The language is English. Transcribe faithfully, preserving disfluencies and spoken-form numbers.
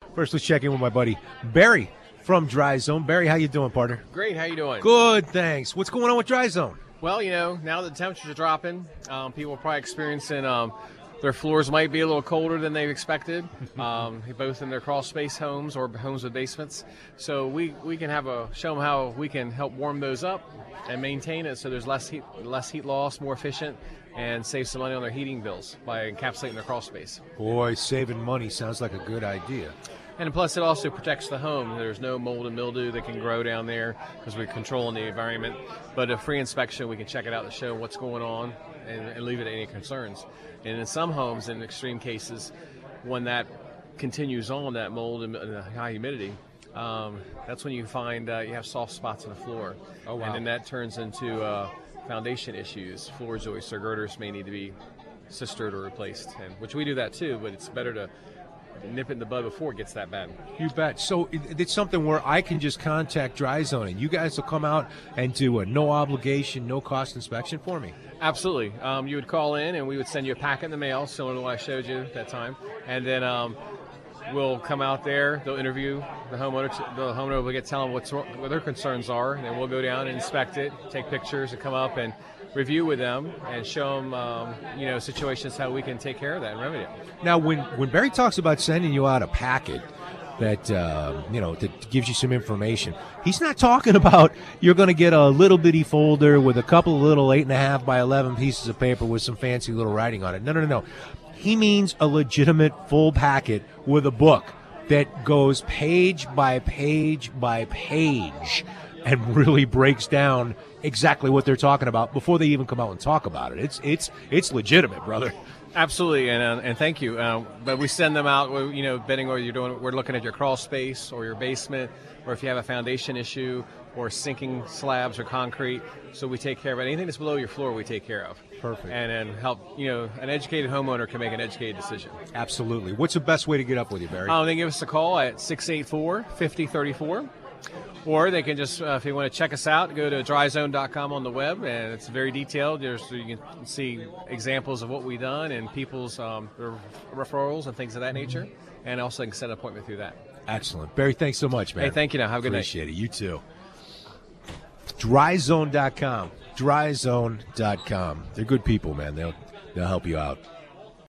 First, let's check in with my buddy Barry from Dry Zone. Barry, how you doing, partner? Great. How you doing? Good, thanks. What's going on with Dry Zone? Well, you know, now that the temperatures are dropping, um, people are probably experiencing um, their floors might be a little colder than they've expected, um, both in their crawl space homes or homes with basements. So we, we can have a show them how we can help warm those up and maintain it so there's less heat, less heat loss, more efficient, and save some money on their heating bills by encapsulating their crawl space. Boy, saving money sounds like a good idea. And plus, it also protects the home. There's no mold and mildew that can grow down there because we're controlling the environment. But a free inspection, we can check it out to show what's going on and, and leave it any concerns. And in some homes, in extreme cases, when that continues on, that mold and uh, high humidity, um, that's when you find uh, you have soft spots on the floor. Oh, wow. And then that turns into uh, foundation issues. Floor joists or girders may need to be sistered or replaced, and, which we do that too, but it's better to nip it in the bud before it gets that bad. You bet. So it, it's something where I can just contact Dry Zone, and you guys will come out and do a no obligation, no cost inspection for me. Absolutely. Um, you would call in, and we would send you a packet in the mail, similar to what I showed you at that time, and then um, we'll come out there. They'll interview the homeowner. The homeowner will get tell them what's, what their concerns are, and then we'll go down and inspect it, take pictures, and come up and review with them and show them, um, you know, situations how we can take care of that and remedy it. Now, when, when Barry talks about sending you out a packet that, uh, you know, that gives you some information, he's not talking about you're going to get a little bitty folder with a couple of little eight and a half by eleven pieces of paper with some fancy little writing on it. No, no, no, no. He means a legitimate full packet with a book that goes page by page by page and really breaks down exactly what they're talking about before they even come out and talk about it. It's it's it's legitimate, brother. Absolutely, and uh, and thank you. Uh, but we send them out, you know, depending on what you're doing. We're looking at your crawl space or your basement, or if you have a foundation issue or sinking slabs or concrete. So we take care of it. Anything that's below your floor, we take care of. Perfect. And then help, you know, an educated homeowner can make an educated decision. Absolutely. What's the best way to get up with you, Barry? Um, they give us a call at six eight four, five oh three four. Or they can just, uh, if you want to check us out, go to dry zone dot com on the web, and it's very detailed. There's, so you can see examples of what we've done and people's um, referrals and things of that nature, and also can set an appointment through that. Excellent. Barry, thanks so much, man. Hey, thank you now. Have a good Appreciate night. Appreciate it. You too. dry zone dot com. dry zone dot com. They're good people, man. They'll, they'll help you out.